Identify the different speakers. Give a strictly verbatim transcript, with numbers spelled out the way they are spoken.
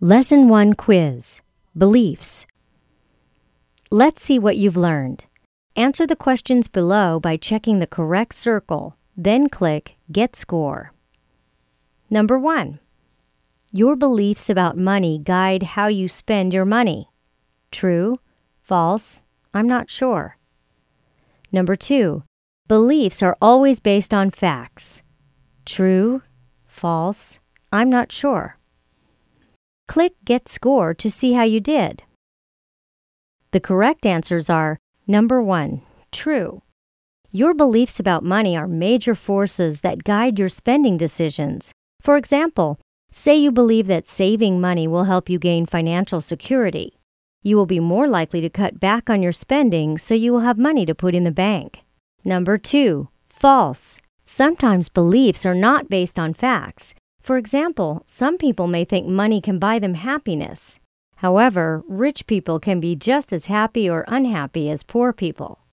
Speaker 1: Lesson one Quiz. Beliefs. Let's see what you've learned. Answer the questions below by checking the correct circle, then click Get Score. Number one. Your beliefs about money guide how you spend your money. True? False? I'm not sure. Number two. Beliefs are always based on facts. True? False? I'm not sure. Click Get Score to see how you did. The correct answers are number one, true. Your beliefs about money are major forces that guide your spending decisions. For example, say you believe that saving money will help you gain financial security. You will be more likely to cut back on your spending so you will have money to put in the bank. Number two, false. Sometimes beliefs are not based on facts. For example, some people may think money can buy them happiness. However, rich people can be just as happy or unhappy as poor people.